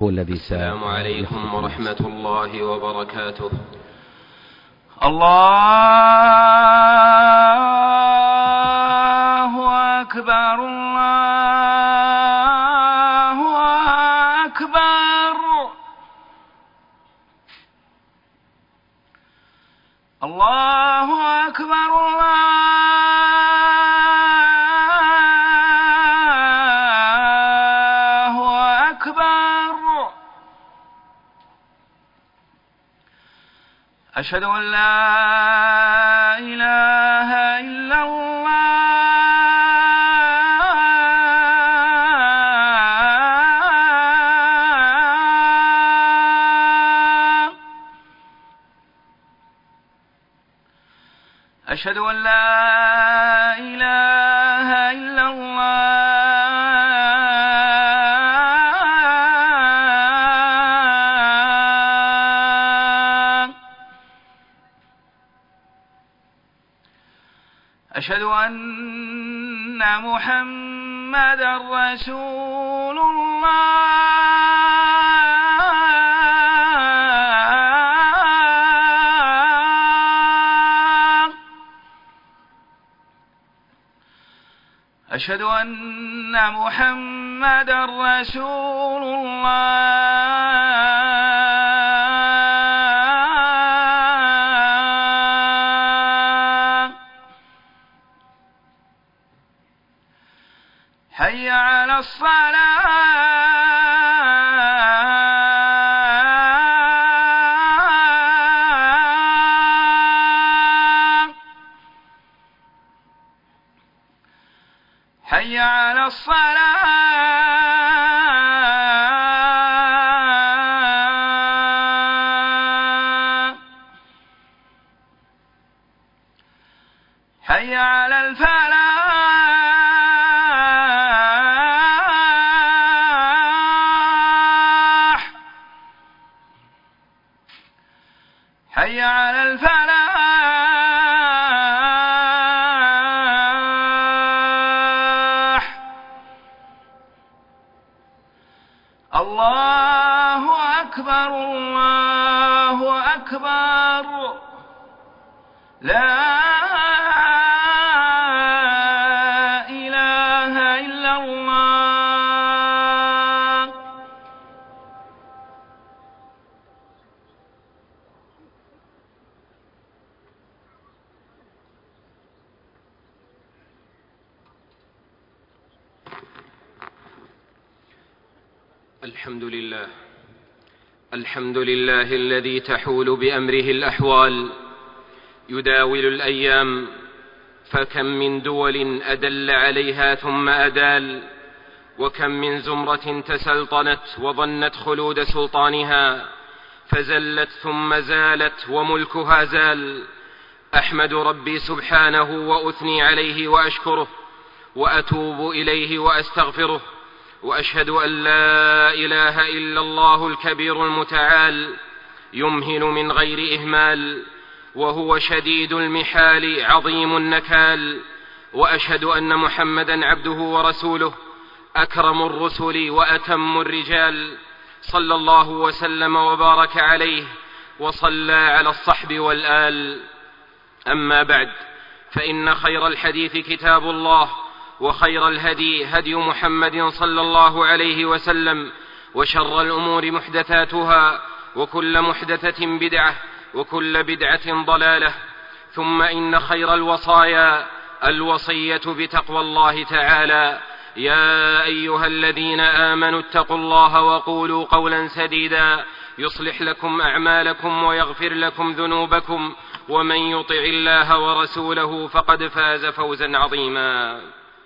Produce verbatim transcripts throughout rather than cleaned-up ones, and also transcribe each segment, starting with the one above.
هو الذي السلام عليكم ورحمة الله وبركاته. الله أكبر الله أكبر الله أكبر الله أكبر. أشهد أن لا إله إلا الله. أشهد أن لا إله إلا الله. أشهد أن محمدًا رسول الله. أشهد أن محمدًا رسول الله. حي على الصلاة. حي على الصلاة. حي على الفلاح. حي على الفلاح. الله أكبر الله أكبر. لا إله إلا الله. الحمد لله الحمد لله الذي تحول بأمره الأحوال، يداول الأيام، فكم من دول أدل عليها ثم أدال، وكم من زمرة تسلطنت وظنت خلود سلطانها فزلت ثم زالت وملكها زال. أحمد ربي سبحانه وأثني عليه وأشكره وأتوب إليه وأستغفره، وأشهد أن لا إله إلا الله الكبير المتعال، يمهل من غير إهمال، وهو شديد المحال عظيم النكال. وأشهد أن محمدًا عبده ورسوله، أكرم الرسل وأتم الرجال، صلى الله وسلم وبارك عليه وصلى على الصحب والآل. أما بعد، فإن خير الحديث كتاب الله، وخير الهدي هدي محمد صلى الله عليه وسلم، وشر الأمور محدثاتها، وكل محدثة بدعة، وكل بدعة ضلالة. ثم إن خير الوصايا الوصية بتقوى الله تعالى. يا أيها الذين آمنوا اتقوا الله وقولوا قولا سديدا يصلح لكم أعمالكم ويغفر لكم ذنوبكم، ومن يطع الله ورسوله فقد فاز فوزا عظيما.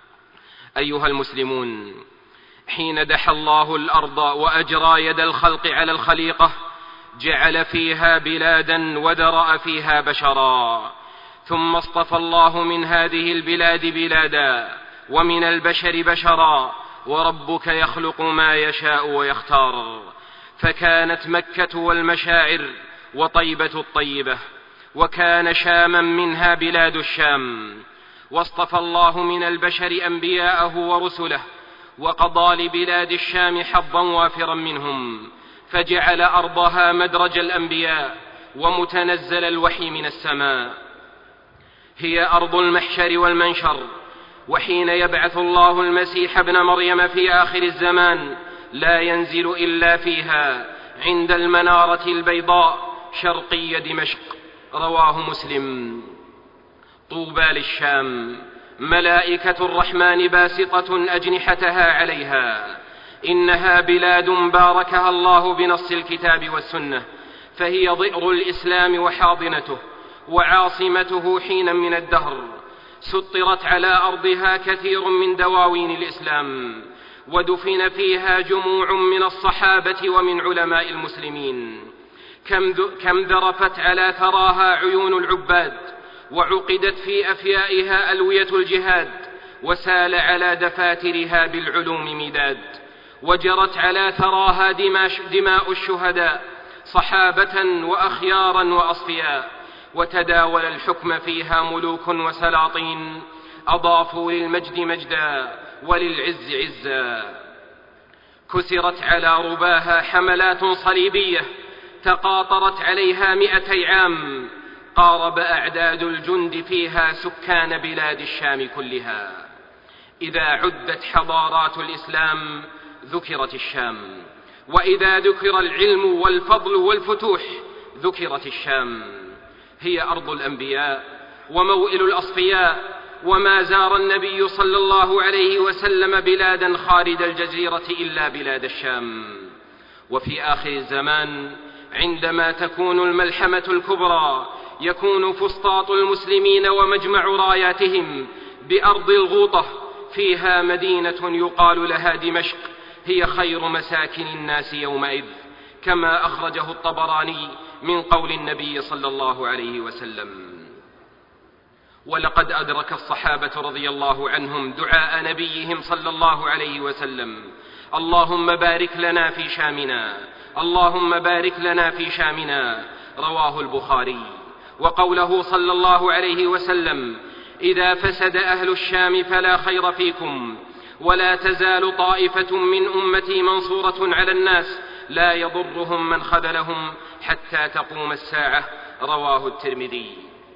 أيها المسلمون، حين دحى الله الأرض وأجرى يد الخلق على الخليقة، جعل فيها بلادا ودرأ فيها بشرا، ثم اصطفى الله من هذه البلاد بلادا ومن البشر بشرا، وربك يخلق ما يشاء ويختار. فكانت مكة والمشاعر وطيبة الطيبة، وكان شاما منها بلاد الشام. واصطفى الله من البشر أنبياءه ورسله، وقضى لبلاد الشام حظا وافرا منهم، فجعل أرضها مدرج الأنبياء ومتنزل الوحي من السماء. هي أرض المحشر والمنشر، وحين يبعث الله المسيح ابن مريم في آخر الزمان لا ينزل إلا فيها عند المنارة البيضاء شرقي دمشق. رواه مسلم. طوبى للشام، ملائكة الرحمن باسطة أجنحتها عليها، إنها بلاد باركها الله بنص الكتاب والسنة، فهي ضئر الإسلام وحاضنته وعاصمته حينا من الدهر. سطرت على أرضها كثير من دواوين الإسلام، ودفن فيها جموع من الصحابة ومن علماء المسلمين. كم ذرفت على ثراها عيون العباد، وعقدت في أفيائها ألوية الجهاد، وسال على دفاترها بالعلوم مداد، وجرت على ثراها دماء الشهداء صحابة وأخيارا وأصفياء، وتداول الحكم فيها ملوك وسلاطين أضافوا للمجد مجدا وللعز عزا. كسرت على رباها حملات صليبية تقاطرت عليها مئتي عام، قارب أعداد الجند فيها سكان بلاد الشام كلها. إذا عدت حضارات الإسلام ذكرت الشام، وإذا ذكر العلم والفضل والفتوح ذكرت الشام. هي أرض الأنبياء وموئل الأصفياء، وما زار النبي صلى الله عليه وسلم بلادا خارج الجزيرة إلا بلاد الشام. وفي آخر الزمان عندما تكون الملحمة الكبرى يكون فسطاط المسلمين ومجمع راياتهم بأرض الغوطة، فيها مدينة يقال لها دمشق، هي خير مساكن الناس يومئذ، كما أخرجه الطبراني من قول النبي صلى الله عليه وسلم. ولقد أدرك الصحابة رضي الله عنهم دعاء نبيهم صلى الله عليه وسلم: اللهم بارك لنا في شامنا، اللهم بارك لنا في شامنا. رواه البخاري. وقوله صلى الله عليه وسلم: إذا فسد أهل الشام فلا خير فيكم، ولا تزال طائفة من أمتي منصورة على الناس لا يضرهم من خذلهم حتى تقوم الساعة. رواه الترمذي.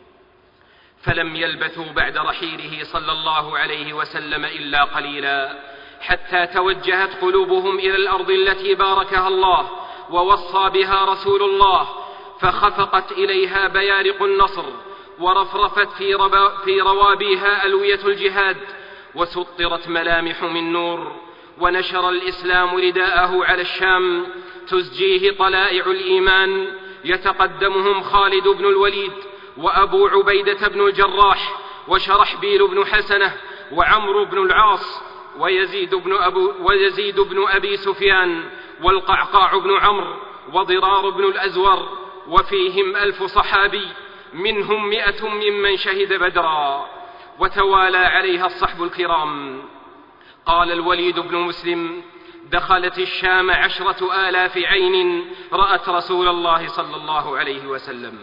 فلم يلبثوا بعد رحيله صلى الله عليه وسلم إلا قليلا حتى توجهت قلوبهم إلى الأرض التي باركها الله ووصى بها رسول الله، فخفقت إليها بيارق النصر، ورفرفت في, في روابيها ألوية الجهاد، وسطرت ملامح من نور، ونشر الإسلام رداءه على الشام تزجيه طلائع الإيمان، يتقدمهم خالد بن الوليد وأبو عبيدة بن الجراح وشرحبيل بن حسنة وعمرو بن العاص ويزيد بن, أبو ويزيد بن أبي سفيان والقعقاع بن عمرو وضرار بن الأزور، وفيهم ألف صحابي منهم مئة ممن شهد بدرا، وتوالى عليها الصحب الكرام. قال الوليد بن مسلم: دخلت الشام عشرة آلاف عين رأت رسول الله صلى الله عليه وسلم،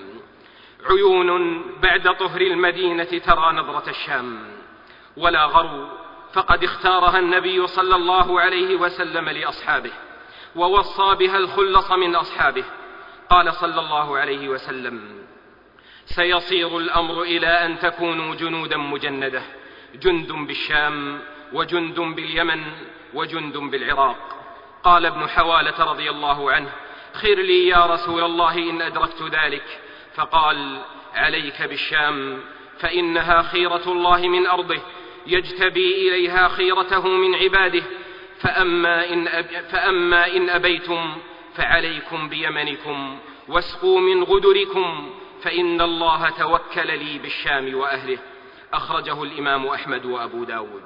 عيون بعد طهر المدينة ترى نظرة الشام، ولا غرو، فقد اختارها النبي صلى الله عليه وسلم لأصحابه، ووصى بها الخلص من أصحابه. قال صلى الله عليه وسلم: سيصير الأمر إلى أن تكونوا جنودا مجندة، جند بالشام وجند باليمن وجند بالعراق. قال ابن حوالة رضي الله عنه: خير لي يا رسول الله إن أدركت ذلك. فقال: عليك بالشام، فإنها خيرة الله من أرضه، يجتبي إليها خيرته من عباده، فأما إن, أب... فأما إن أبيتم فعليكم بيمنكم، واسقوا من غدركم، فإن الله توكل لي بالشام وأهله. أخرجه الإمام أحمد وأبو داود.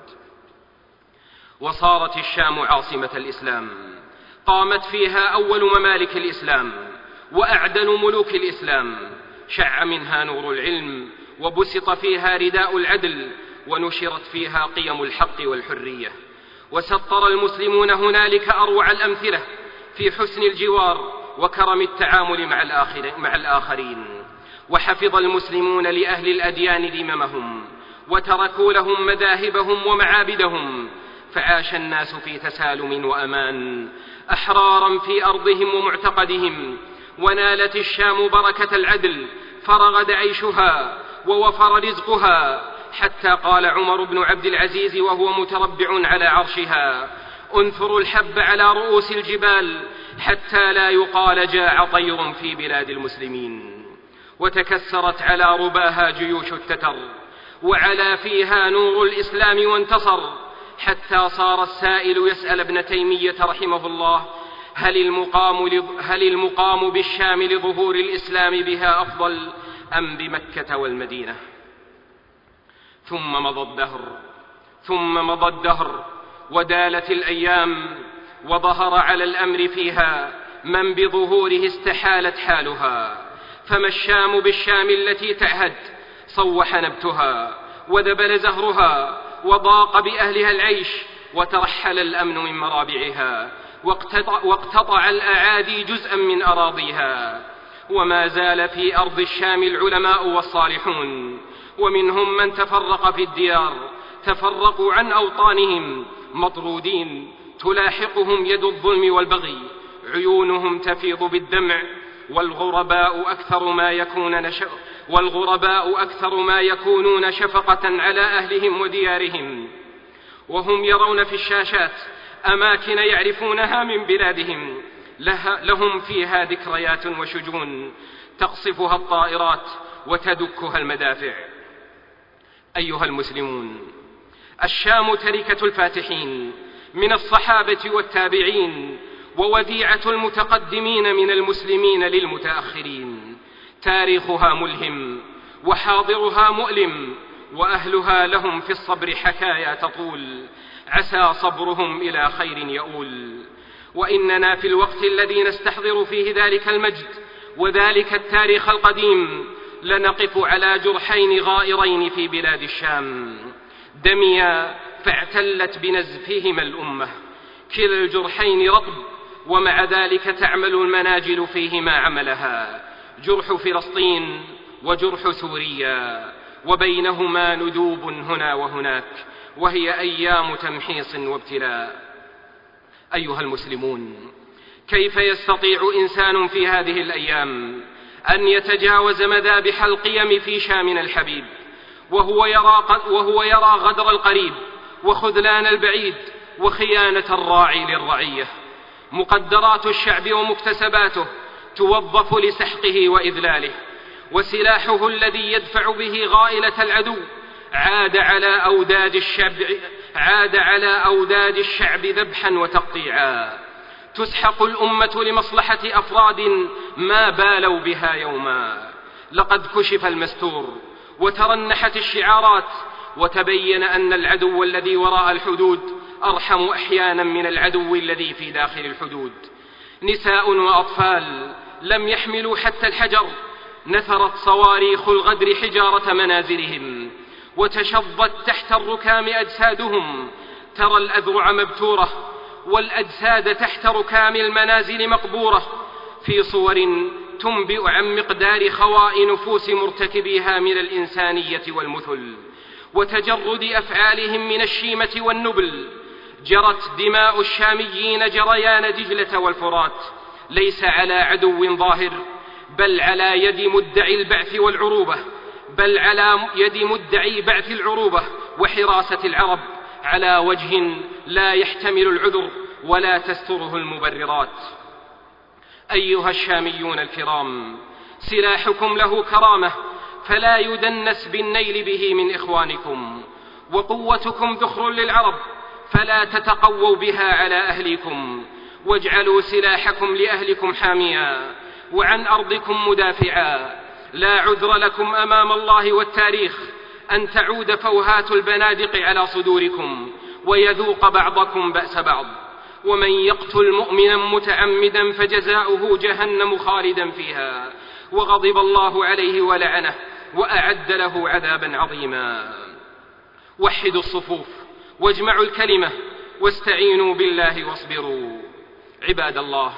وصارت الشام عاصمة الإسلام، قامت فيها أول ممالك الإسلام وأعدل ملوك الإسلام، شع منها نور العلم، وبسط فيها رداء العدل، ونشرت فيها قيم الحق والحرية، وسطر المسلمون هنالك أروع الأمثلة في حسن الجوار وكرم التعامل مع الآخرين. وحفظ المسلمون لأهل الأديان ذممهم، وتركوا لهم مذاهبهم ومعابدهم، فعاش الناس في تسالم وأمان أحرارا في أرضهم ومعتقدهم، ونالت الشام بركة العدل فرغد عيشها ووفر رزقها، حتى قال عمر بن عبد العزيز وهو متربع على عرشها: انثروا الحب على رؤوس الجبال حتى لا يقال جاع طير في بلاد المسلمين. وتكسرت على رباها جيوش التتر، وعلى فيها نور الإسلام وانتصر، حتى صار السائل يسأل ابن تيمية رحمه الله: هل المقام, هل المقام بالشام لظهور الإسلام بها أفضل أم بمكة والمدينة؟ ثم مضى الدهر ثم مضى الدهر ودالت الأيام، وظهر على الأمر فيها من بظهوره استحالت حالها. فما الشام بالشام التي تعهد صوح نبتها وذبل زهرها، وضاق بأهلها العيش وترحل الأمن من مرابعها، واقتطع, واقتطع الأعادي جزءا من أراضيها. وما زال في أرض الشام العلماء والصالحون، ومنهم من تفرق في الديار، تفرقوا عن أوطانهم مطرودين، تلاحقهم يد الظلم والبغي، عيونهم تفيض بالدمع، والغرباء أكثر ما يكون نش... والغرباء أكثر ما يكونون شفقة على أهلهم وديارهم، وهم يرون في الشاشات أماكن يعرفونها من بلادهم لها لهم فيها ذكريات وشجون تقصفها الطائرات وتدكها المدافع. أيها المسلمون، الشام تركة الفاتحين من الصحابة والتابعين، ووديعة المتقدمين من المسلمين للمتأخرين. تاريخها ملهم وحاضرها مؤلم، وأهلها لهم في الصبر حكايا تطول، عسى صبرهم إلى خير يؤول. وإننا في الوقت الذي نستحضر فيه ذلك المجد وذلك التاريخ القديم لنقف على جرحين غائرين في بلاد الشام، دميا فاعتلت بنزفهما الأمة. كلا الجرحين رطب، ومع ذلك تعمل المناجل فيهما عملها، جرح فلسطين وجرح سوريا، وبينهما ندوب هنا وهناك، وهي أيام تمحيص وابتلاء. أيها المسلمون، كيف يستطيع إنسان في هذه الأيام أن يتجاوز مذابح القيم في شامنا الحبيب، وهو يرى, وهو يرى غدر القريب وخذلان البعيد وخيانة الراعي للرعية؟ مقدرات الشعب ومكتسباته توظف لسحقه وإذلاله، وسلاحه الذي يدفع به غائلة العدو عاد على أوداد الشعب, عاد على أوداد الشعب ذبحا وتقطيعا. تسحق الأمة لمصلحة أفراد ما بالوا بها يوما. لقد كشف المستور وترنحت الشعارات، وتبين أن العدو الذي وراء الحدود أرحم أحيانا من العدو الذي في داخل الحدود. نساء وأطفال لم يحملوا حتى الحجر، نثرت صواريخ الغدر حجارة منازلهم، وتشظت تحت الركام أجسادهم. ترى الأذرع مبتورة والأجساد تحت ركام المنازل مقبورة، في صور تنبئ عن مقدار خواء نفوس مرتكبيها من الإنسانية والمثل، وتجرد أفعالهم من الشيمة والنبل. جرت دماء الشاميين جريان دجلة والفرات، ليس على عدو ظاهر، بل على يد مدعي البعث والعروبة بل على يد مدعي بعث العروبة وحراسة العرب، على وجه لا يحتمل العذر ولا تستره المبررات. أيها الشاميون الكرام، سلاحكم له كرامة، فلا يدنس بالنيل به من إخوانكم، وقوتكم ذخر للعرب، فلا تتقووا بها على أهلكم، واجعلوا سلاحكم لأهلكم حاميا وعن أرضكم مدافعا. لا عذر لكم أمام الله والتاريخ أن تعود فوهات البنادق على صدوركم ويذوق بعضكم بأس بعض. ومن يقتل مؤمنا متعمدا فجزاؤه جهنم خالدا فيها، وغضب الله عليه ولعنه وأعد له عذابا عظيما. وحدوا الصفوف واجمعوا الكلمة واستعينوا بالله واصبروا. عباد الله،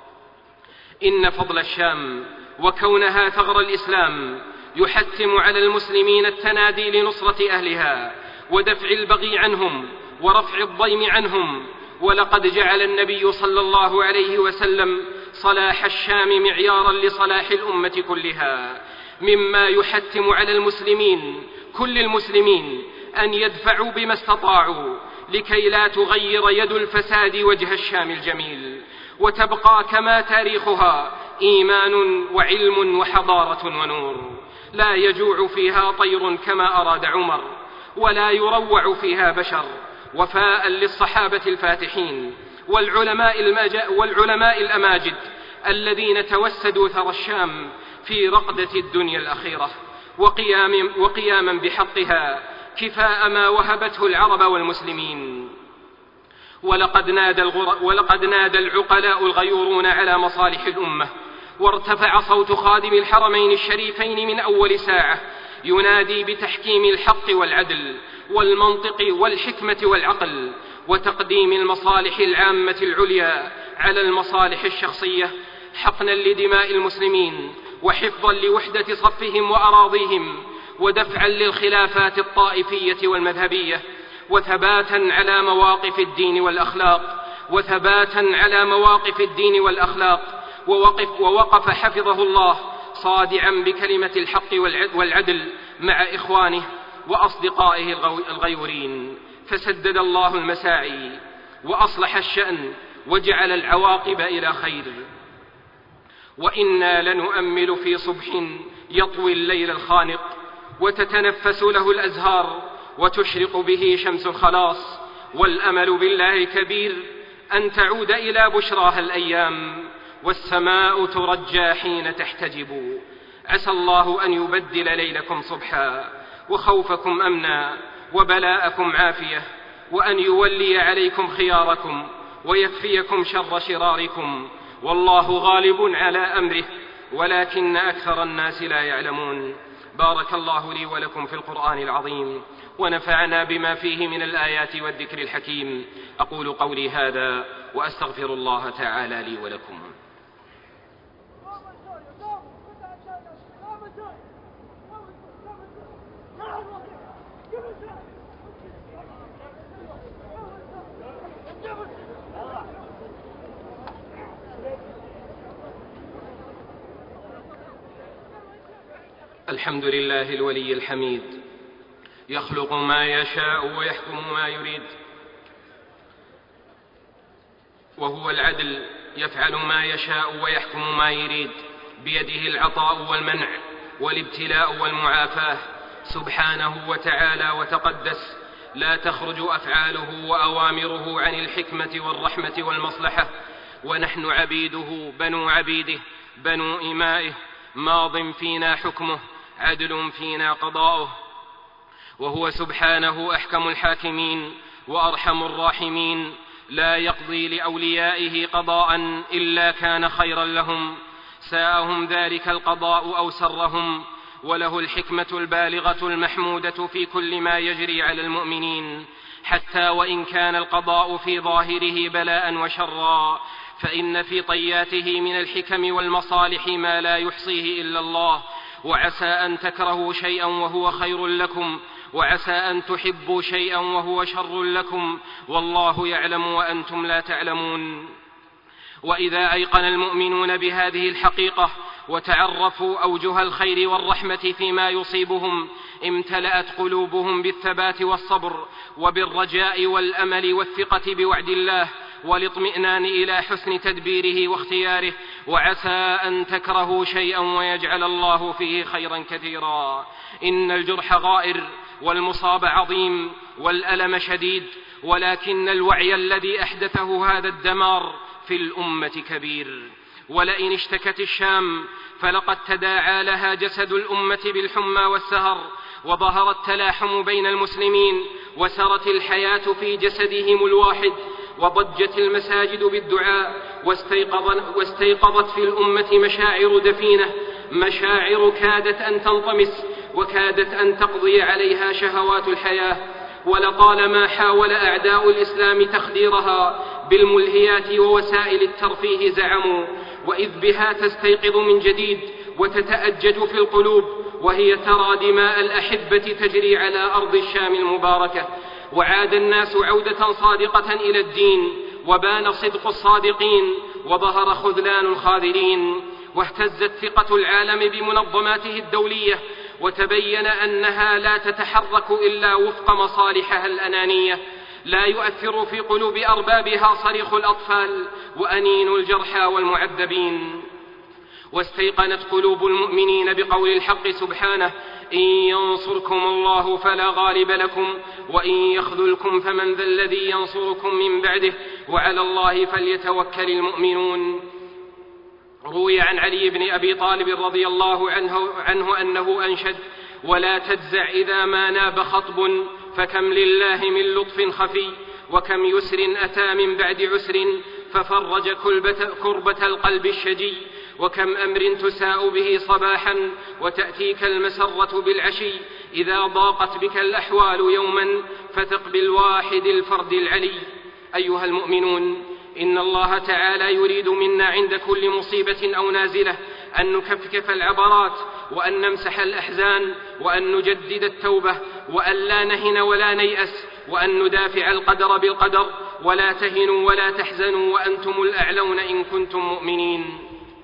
إن فضل الشام وكونها ثغر الإسلام يحتم على المسلمين التنادي لنصرة أهلها ودفع البغي عنهم ورفع الضيم عنهم. ولقد جعل النبي صلى الله عليه وسلم صلاح الشام معيارا لصلاح الأمة كلها، مما يحتم على المسلمين كل المسلمين أن يدفعوا بما استطاعوا لكي لا تغير يد الفساد وجه الشام الجميل، وتبقى كما تاريخها إيمان وعلم وحضارة ونور. لا يجوع فيها طير كما أراد عمر، ولا يروع فيها بشر، وفاء للصحابة الفاتحين والعلماء, والعلماء الأماجد الذين توسدوا ثرى الشام في رقدة الدنيا الأخيرة، وقيام وقياما بحقها كفاء ما وهبته العرب والمسلمين. ولقد نادى, ولقد نادى العقلاء الغيورون على مصالح الأمة، وارتفع صوت خادم الحرمين الشريفين من أول ساعة ينادي بتحكيم الحق والعدل والمنطق والحكمة والعقل، وتقديم المصالح العامة العليا على المصالح الشخصية، حقنا لدماء المسلمين، وحفظا لوحدة صفهم وأراضيهم، ودفعا للخلافات الطائفية والمذهبية، وثباتا على مواقف الدين والأخلاق وثباتا على مواقف الدين والأخلاق ووقف, ووقف حفظه الله صادعا بكلمة الحق والعدل مع إخوانه وأصدقائه الغيورين، فسدد الله المساعي وأصلح الشأن وجعل العواقب إلى خير. وإنا لنؤمل في صبح يطوي الليل الخانق، وتتنفس له الأزهار، وتشرق به شمس الخلاص، والأمل بالله كبير أن تعود إلى بشراها الأيام، والسماء ترجى حين تحتجب. عسى الله أن يبدل ليلكم صبحا، وخوفكم أمنا، وبلاءكم عافية، وأن يولي عليكم خياركم، ويكفيكم شر شراركم، والله غالب على أمره، ولكن أكثر الناس لا يعلمون. بارك الله لي ولكم في القرآن العظيم، ونفعنا بما فيه من الآيات والذكر الحكيم. أقول قولي هذا وأستغفر الله تعالى لي ولكم. الحمد لله الولي الحميد، يخلق ما يشاء ويحكم ما يريد، وهو العدل، يفعل ما يشاء ويحكم ما يريد، بيده العطاء والمنع والابتلاء والمعافاة، سبحانه وتعالى وتقدس، لا تخرج أفعاله وأوامره عن الحكمة والرحمة والمصلحة، ونحن عبيده بنو عبيده بنو إمائه، ماض فينا حكمه، عدل فينا قضاؤه، وهو سبحانه أحكم الحاكمين وأرحم الراحمين، لا يقضي لأوليائه قضاء إلا كان خيرا لهم، ساءهم ذلك القضاء أو سرهم، وله الحكمة البالغة المحمودة في كل ما يجري على المؤمنين، حتى وإن كان القضاء في ظاهره بلاء وشرا، فإن في طياته من الحكم والمصالح ما لا يحصيه إلا الله. وعسى أن تكرهوا شيئا وهو خير لكم، وعسى أن تحبوا شيئا وهو شر لكم، والله يعلم وأنتم لا تعلمون. وإذا أيقن المؤمنون بهذه الحقيقة وتعرفوا أوجه الخير والرحمة فيما يصيبهم، امتلأت قلوبهم بالثبات والصبر وبالرجاء والأمل والثقة بوعد الله، والاطمئنان إلى حسن تدبيره واختياره. وعسى أن تكرهوا شيئا ويجعل الله فيه خيرا كثيرا. إن الجرح غائر، والمصاب عظيم، والألم شديد، ولكن الوعي الذي أحدثه هذا الدمار في الأمة كبير. ولئن اشتكت الشام فلقد تداعى لها جسد الأمة بالحمى والسهر، وظهر التلاحم بين المسلمين، وسرت الحياة في جسدهم الواحد، وضجت المساجد بالدعاء، واستيقظت في الأمة مشاعر دفينة، مشاعر كادت أن تنطمس، وكادت أن تقضي عليها شهوات الحياة. ولطالما حاول أعداء الإسلام تخديرها بالملهيات ووسائل الترفيه زعموا، وإذ بها تستيقظ من جديد وتتأجج في القلوب، وهي ترى دماء الأحبة تجري على أرض الشام المباركة، وعاد الناس عودة صادقة إلى الدين، وبان صدق الصادقين، وظهر خذلان الخاذلين، واهتزت ثقة العالم بمنظماته الدولية، وتبين أنها لا تتحرك إلا وفق مصالحها الأنانية، لا يؤثر في قلوب أربابها صريخ الأطفال وأنين الجرحى والمعذبين. واستيقنت قلوب المؤمنين بقول الحق سبحانه: إن ينصركم الله فلا غالب لكم، وإن يخذلكم فمن ذا الذي ينصركم من بعده، وعلى الله فليتوكل المؤمنون. روي عن علي بن أبي طالب رضي الله عنه, عنه أنه أنشد: ولا تجزع إذا ما ناب خطب، فكم لله من لطف خفي، وكم يسر أتى من بعد عسر، ففرج كربة القلب الشجي، وكم أمر تساء به صباحا، وتأتيك المسرة بالعشي، إذا ضاقت بك الأحوال يوما، فثق بالواحد الفرد العلي. أيها المؤمنون، إن الله تعالى يريد منا عند كل مصيبة أو نازلة أن نكفكف العبرات، وأن نمسح الأحزان، وأن نجدد التوبة، وأن لا نهن ولا نيأس، وأن ندافع القدر بالقدر، ولا تهنوا ولا تحزنوا وأنتم الأعلون إن كنتم مؤمنين.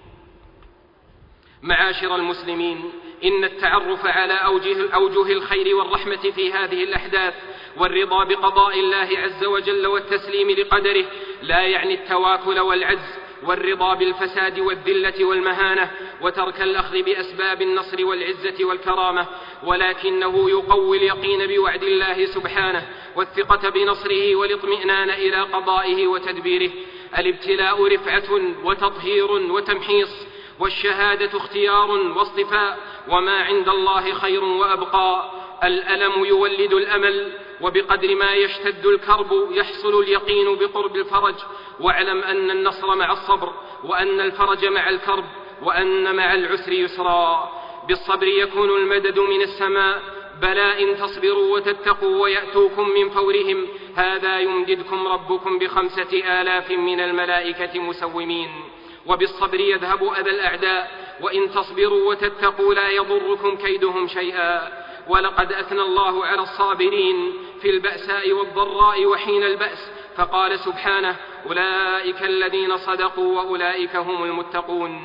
معاشر المسلمين، إن التعرف على أوجه, أوجه الخير والرحمة في هذه الأحداث، والرضا بقضاء الله عز وجل والتسليم لقدره، لا يعني التواكل والعجز، والرضا بالفساد والذلة والمهانة، وترك الأخذ بأسباب النصر والعزة والكرامة، ولكنه يقوي اليقين بوعد الله سبحانه، والثقة بنصره، والاطمئنان إلى قضائه وتدبيره. الابتلاء رفعة وتطهير وتمحيص، والشهادة اختيار واصطفاء، وما عند الله خير وأبقى. الألم يولد الأمل، وبقدر ما يشتد الكرب يحصل اليقين بقرب الفرج. واعلم أن النصر مع الصبر، وأن الفرج مع الكرب، وأن مع العسر يسرا. بالصبر يكون المدد من السماء، بلى إن تصبروا وتتقوا ويأتوكم من فورهم، هذا يمددكم ربكم بخمسة آلاف من الملائكة مسومين. وبالصبر يذهب أذى الأعداء، وإن تصبروا وتتقوا لا يضركم كيدهم شيئا. ولقد أثنى الله على الصابرين في البأساء والضراء وحين البأس، فقال سبحانه: أولئك الذين صدقوا وأولئك هم المتقون.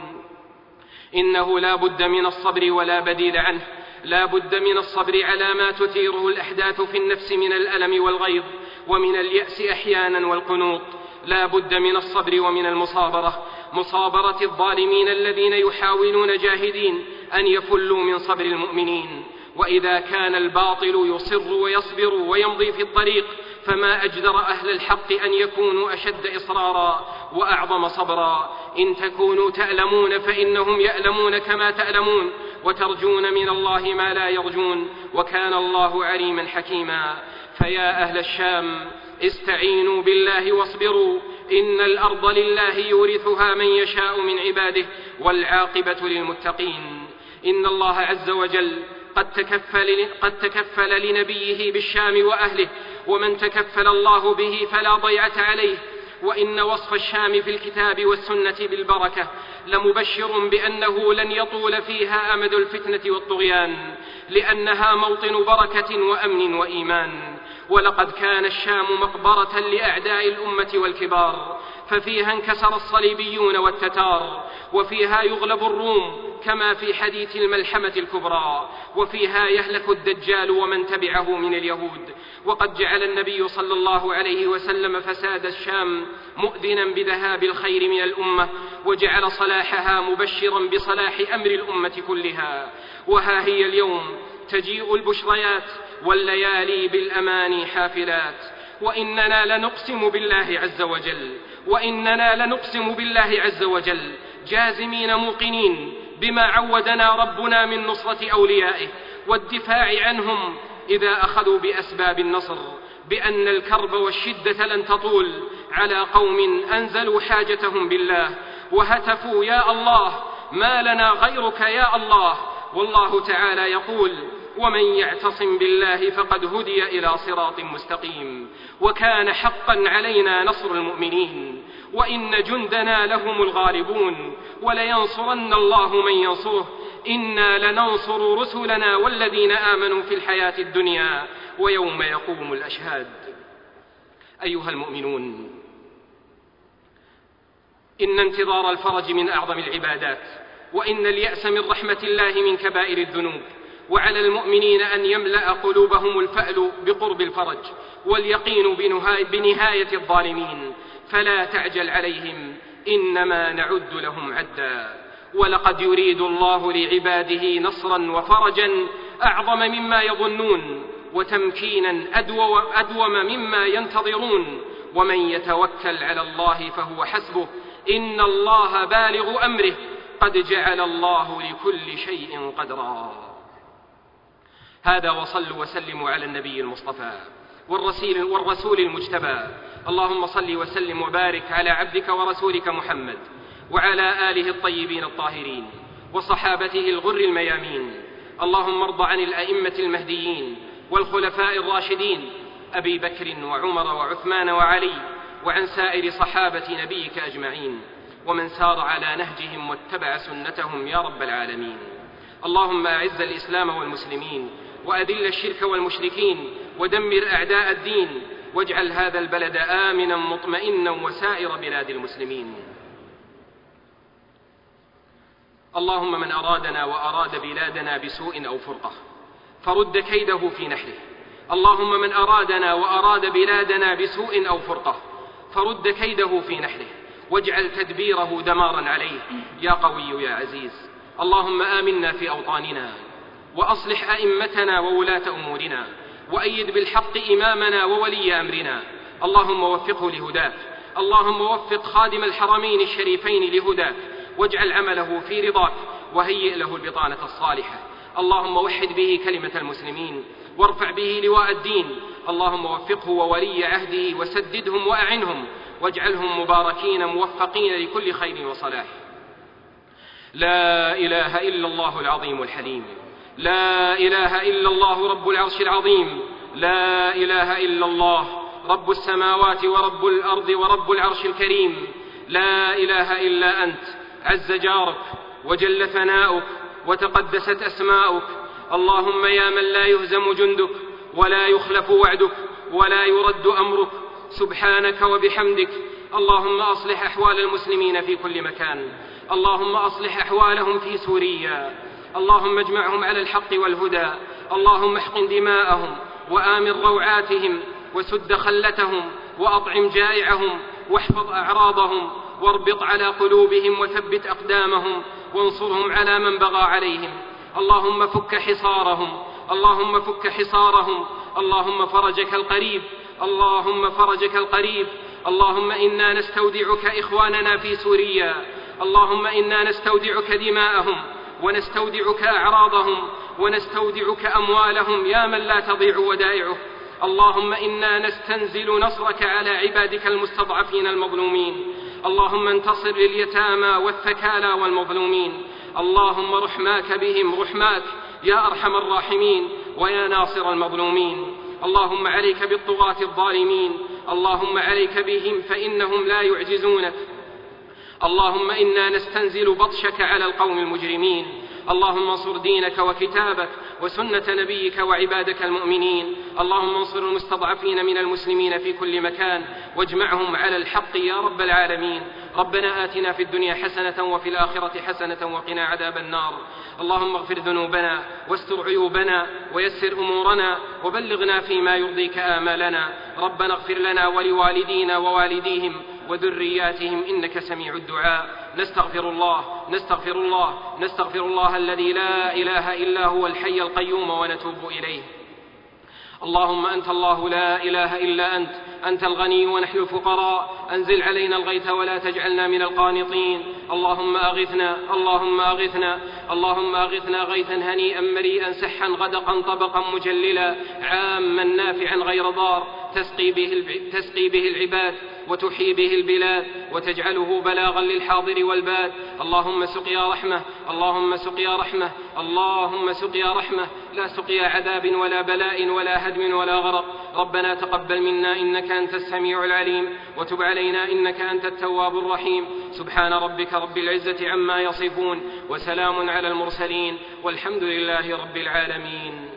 إنه لا بد من الصبر ولا بديل عنه، لا بد من الصبر على ما تثيره الأحداث في النفس من الألم والغيظ، ومن اليأس أحيانا والقنوط. لا بد من الصبر ومن المصابرة، مصابرة الظالمين الذين يحاولون جاهدين أن يفلوا من صبر المؤمنين. وإذا كان الباطل يصر ويصبر ويمضي في الطريق، فما أجدر أهل الحق أن يكونوا أشد إصرارا وأعظم صبرا. إن تكونوا تألمون فإنهم يألمون كما تألمون، وترجون من الله ما لا يرجون، وكان الله عليما حكيما. فيا أهل الشام، استعينوا بالله واصبروا، إن الأرض لله يورثها من يشاء من عباده، والعاقبة للمتقين. إن الله عز وجل قد تكفل, قد تكفل لنبيه بالشام وأهله، ومن تكفل الله به فلا ضيعة عليه. وإن وصف الشام في الكتاب والسنة بالبركة لمبشر بأنه لن يطول فيها أمد الفتنة والطغيان، لأنها موطن بركة وأمن وإيمان. ولقد كان الشام مقبرة لأعداء الأمة والكبار، ففيها انكسر الصليبيون والتتار، وفيها يغلب الروم كما في حديث الملحمة الكبرى، وفيها يهلك الدجال ومن تبعه من اليهود. وقد جعل النبي صلى الله عليه وسلم فساد الشام مؤذنا بذهاب الخير من الأمة، وجعل صلاحها مبشرا بصلاح أمر الأمة كلها. وها هي اليوم تجيء البشريات والليالي بالأماني حافلات، وإننا لنقسم بالله عز وجل وإننا لنقسم بالله عز وجل جازمين موقنين بما عودنا ربنا من نصرة أوليائه والدفاع عنهم إذا أخذوا بأسباب النصر، بأن الكرب والشدة لن تطول على قوم أنزلوا حاجتهم بالله وهتفوا: يا الله، ما لنا غيرك يا الله. والله تعالى يقول: ومن يعتصم بالله فقد هدي إلى صراط مستقيم. وكان حقا علينا نصر المؤمنين، وإن جندنا لهم الغالبون، ولينصرن الله من ينصره. إنا لننصر رسلنا والذين آمنوا في الحياة الدنيا ويوم يقوم الأشهاد. أيها المؤمنون، إن انتظار الفرج من أعظم العبادات، وإن اليأس من رحمة الله من كبائر الذنوب، وعلى المؤمنين أن يملأ قلوبهم الفأل بقرب الفرج واليقين بنهاية الظالمين، فلا تعجل عليهم، إنما نعد لهم عدا. ولقد يريد الله لعباده نصرا وفرجا أعظم مما يظنون، وتمكينا أدوم مما ينتظرون، ومن يتوكل على الله فهو حسبه، إن الله بالغ أمره، قد جعل الله لكل شيء قدرا. هذا وصلوا وسلموا على النبي المصطفى والرسول, والرسول المجتبى. اللهم صل وسلم وبارك على عبدك ورسولك محمد وعلى آله الطيبين الطاهرين وصحابته الغر الميامين. اللهم ارض عن الأئمة المهديين والخلفاء الراشدين أبي بكر وعمر وعثمان وعلي، وعن سائر صحابة نبيك أجمعين، ومن سار على نهجهم واتبع سنتهم يا رب العالمين. اللهم أعز الإسلام والمسلمين، وأذل الشرك والمشركين، ودمر أعداء الدين، واجعل هذا البلد آمنا مطمئنا وسائر بلاد المسلمين. اللهم من أرادنا وأراد بلادنا بسوء أو فرقة فرد كيده في نحره. اللهم من أرادنا وأراد بلادنا بسوء أو فرقة فرد كيده في نحره، واجعل تدبيره دمارا عليه يا قوي يا عزيز. اللهم آمنا في أوطاننا، وأصلح أئمتنا وولاة أمورنا، وأيد بالحق إمامنا وولي أمرنا. اللهم وفقه لهداك، اللهم وفق خادم الحرمين الشريفين لهداك، واجعل عمله في رضاك، وهيئ له البطانة الصالحة. اللهم وحد به كلمة المسلمين، وارفع به لواء الدين. اللهم وفقه وولي عهده وسددهم وأعنهم، واجعلهم مباركين موفقين لكل خير وصلاح. لا إله إلا الله العظيم الحليم، لا إله إلا الله رب العرش العظيم، لا إله إلا الله رب السماوات ورب الأرض ورب العرش الكريم. لا إله إلا أنت، عز جارك وجل ثناؤك وتقدست أسماؤك. اللهم يا من لا يهزم جندك ولا يخلف وعدك ولا يرد أمرك، سبحانك وبحمدك. اللهم أصلح أحوال المسلمين في كل مكان، اللهم أصلح أحوالهم في سوريا، اللهم اجمعهم على الحق والهدى. اللهم احقن دماءهم وآمن روعاتهم، وسد خلتهم، وأطعم جائعهم، واحفظ أعراضهم، واربط على قلوبهم، وثبت أقدامهم، وانصرهم على من بغى عليهم. اللهم فك حصارهم، اللهم فك حصارهم. اللهم فرجك القريب، اللهم فرجك القريب. اللهم إنا نستودعك إخواننا في سوريا، اللهم إنا نستودعك دماءهم، ونستودعك أعراضهم، ونستودعك أموالهم يا من لا تضيع ودائعه. اللهم إنا نستنزل نصرك على عبادك المستضعفين المظلومين. اللهم انتصر لليتامى والثكالى والمظلومين. اللهم رحماك بهم رحماك يا أرحم الراحمين ويا ناصر المظلومين. اللهم عليك بالطغاة الظالمين، اللهم عليك بهم فإنهم لا يعجزونك. اللهم إنا نستنزل بطشك على القوم المجرمين. اللهم انصر دينك وكتابك وسنة نبيك وعبادك المؤمنين. اللهم انصر المستضعفين من المسلمين في كل مكان، واجمعهم على الحق يا رب العالمين. ربنا آتنا في الدنيا حسنة وفي الآخرة حسنة وقنا عذاب النار. اللهم اغفر ذنوبنا واستر عيوبنا ويسر أمورنا، وبلغنا فيما يرضيك آمالنا. ربنا اغفر لنا ولوالدينا ووالديهم وذرياتهم إنك سميع الدعاء. نستغفر الله نستغفر الله نستغفر الله الذي لا إله إلا هو الحي القيوم، ونتوب إليه. اللهم أنت الله لا إله إلا أنت، أنت الغني ونحن الفقراء، أنزل علينا الغيث ولا تجعلنا من القانطين. اللهم أغثنا اللهم أغثنا اللهم أغثنا غيثا هنيئا مريئا سحا غدقا طبقا مجللا عاما نافعا غير ضار، تسقي به, تسقي به العباد وتحيي به البلاد، وتجعله بلاغا للحاضر والباد. اللهم سقيا رحمة اللهم سقيا رحمة اللهم سقيا رحمة، لا سقيا عذاب ولا بلاء ولا هدم ولا غرق. ربنا تقبل منا إنك أنت السميع العليم، وتب علينا إنك أنت التواب الرحيم. سبحان ربك رب العزة عما يصفون، وسلام على المرسلين، والحمد لله رب العالمين.